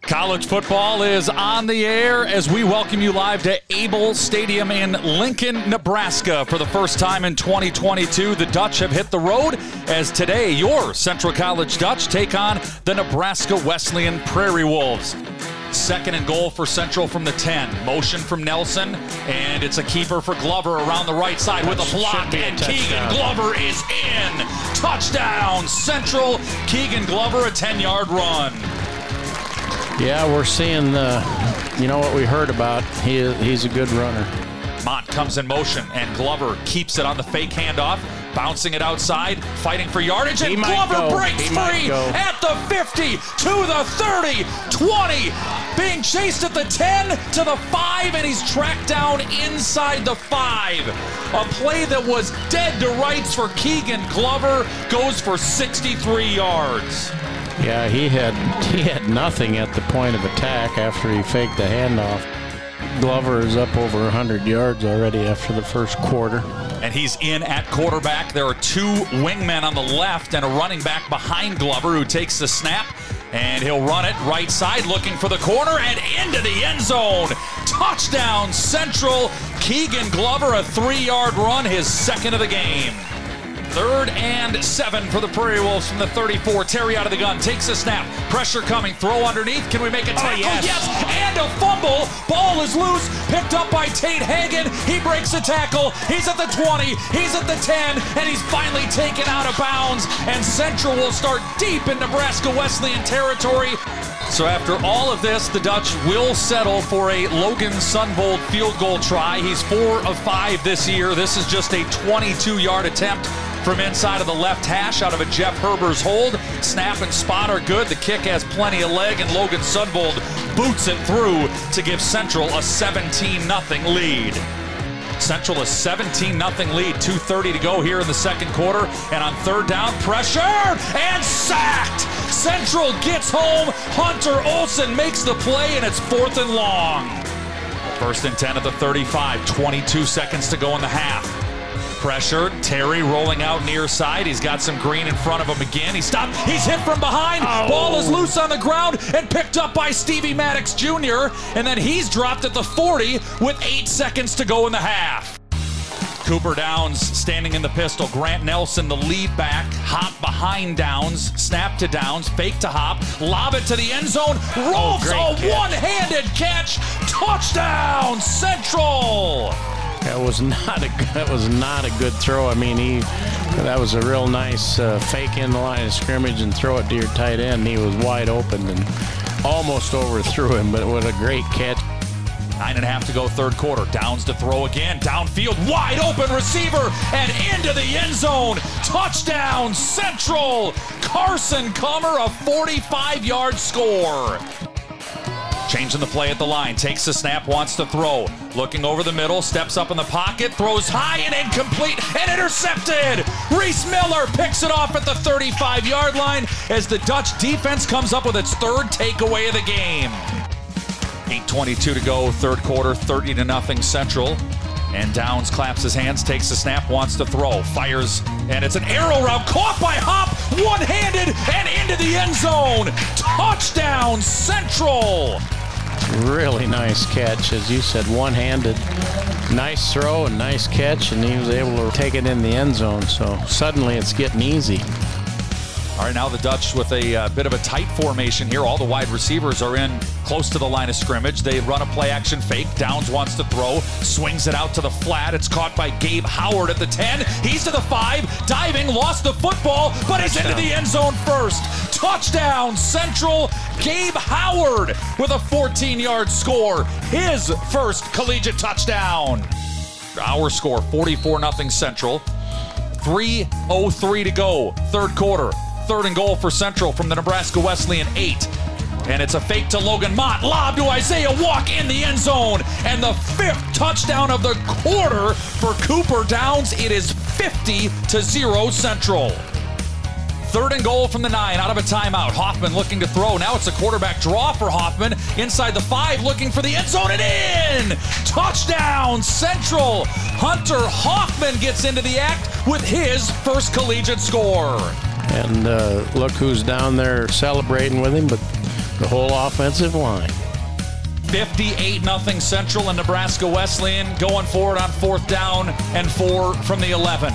College football is on the air as we welcome you live to Able Stadium in Lincoln, Nebraska. For the first time in 2022, the Dutch have hit the road as today your Central College Dutch take on the Nebraska Wesleyan Prairie Wolves. Second and goal for Central from the 10. Motion from Nelson, and it's a keeper for Glover around the right side with a block, and Keegan Glover is in. Touchdown, Central. Keegan Glover, a 10-yard run. Yeah, we're seeing what we heard about. He's a good runner. Mott comes in motion, and Glover keeps it on the fake handoff, bouncing it outside, fighting for yardage, and Glover breaks free at the 50, to the 30, 20, being chased at the 10, to the 5, and he's tracked down inside the 5. A play that was dead to rights for Keegan Glover goes for 63 yards. Yeah, he had nothing at the point of attack after he faked the handoff. Glover is up over 100 yards already after the first quarter. And he's in at quarterback. There are two wingmen on the left and a running back behind Glover who takes the snap, and he'll run it right side looking for the corner and into the end zone. Touchdown, Central. Keegan Glover, a 3-yard run, his second of the game. 3rd and 7 for the Prairie Wolves from the 34. Terry out of the gun, takes a snap. Pressure coming, throw underneath. Can we make a tackle? Yes, and a fumble. Ball is loose, picked up by Tate Hagan. He breaks the tackle. He's at the 20, he's at the 10, and he's finally taken out of bounds. And Central will start deep in Nebraska Wesleyan territory. So after all of this, the Dutch will settle for a Logan Sunvold field goal try. He's 4 of 5 this year. This is just a 22-yard attempt from inside of the left hash out of a Jeff Herbers hold. Snap and spot are good. The kick has plenty of leg, and Logan Sunvold boots it through to give Central a 17-0 lead. Central a 17-0 lead, 2:30 to go here in the second quarter. And on third down, pressure and sacked. Central gets home. Hunter Olsen makes the play, and it's 4th and long. 1st and 10 at the 35, 22 seconds to go in the half. Pressure, Terry rolling out near side. He's got some green in front of him again. He stopped. He's hit from behind. Ball is loose on the ground and picked up by Stevie Maddox Jr. And then he's dropped at the 40 with 8 seconds to go in the half. Cooper Downs standing in the pistol. Grant Nelson, the lead back. Hop behind Downs. Snap to Downs. Fake to Hop. Lob it to the end zone. Rolls a one-handed catch. Touchdown, Central. That was not a good throw. I mean, that was a real nice fake in the line of scrimmage and throw it to your tight end. He was wide open and almost overthrew him, but what a great catch. 9.5 to go, third quarter. Downs to throw again. Downfield, wide open receiver, and into the end zone. Touchdown, Central. Carson Comer, a 45-yard score. Changing the play at the line, takes the snap, wants to throw. Looking over the middle, steps up in the pocket, throws high and incomplete, and intercepted! Reese Miller picks it off at the 35-yard line as the Dutch defense comes up with its 3rd takeaway of the game. 8:22 to go, third quarter, 30-0 Central. And Downs claps his hands, takes the snap, wants to throw, fires, and it's an arrow route caught by Hop, one-handed, and into the end zone. Touchdown, Central. Really nice catch, as you said, one-handed. Nice throw and nice catch, and he was able to take it in the end zone. So suddenly it's getting easy. All right, now the Dutch with a bit of a tight formation here. All the wide receivers are in close to the line of scrimmage. They run a play-action fake. Downs wants to throw, swings it out to the flat. It's caught by Gabe Howard at the 10. He's to the 5, diving, lost the football, but he's into the end zone first. Touchdown, Central. Gabe Howard with a 14-yard score. His first collegiate touchdown. Our score, 44-0 Central. 3:03 to go, third quarter. 3rd and goal for Central from the Nebraska Wesleyan 8. And it's a fake to Logan Mott. Lob to Isaiah Walk in the end zone. And the 5th touchdown of the quarter for Cooper Downs. It is 50-0 Central. 3rd and goal from the 9 out of a timeout. Hoffman looking to throw. Now it's a quarterback draw for Hoffman. Inside the 5 looking for the end zone and in. Touchdown Central. Hunter Hoffman gets into the act with his first collegiate score. And look who's down there celebrating with him, but the whole offensive line. 58-0 Central and Nebraska Wesleyan going forward on 4th down and 4 from the 11.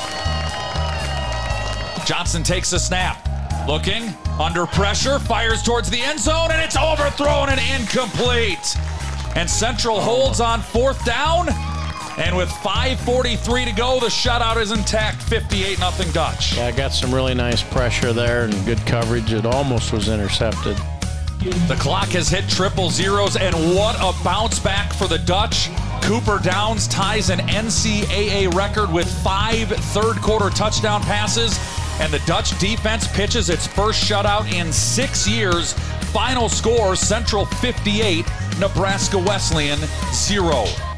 Johnson takes a snap. Looking, under pressure, fires towards the end zone, and it's overthrown and incomplete. And Central holds on 4th down, and with 5:43 to go, the shutout is intact, 58-0 Dutch. Yeah, got some really nice pressure there and good coverage. It almost was intercepted. The clock has hit triple zeros, and what a bounce back for the Dutch. Cooper Downs ties an NCAA record with 5 third-quarter touchdown passes, and the Dutch defense pitches its first shutout in 6 years. Final score, Central 58, Nebraska Wesleyan 0.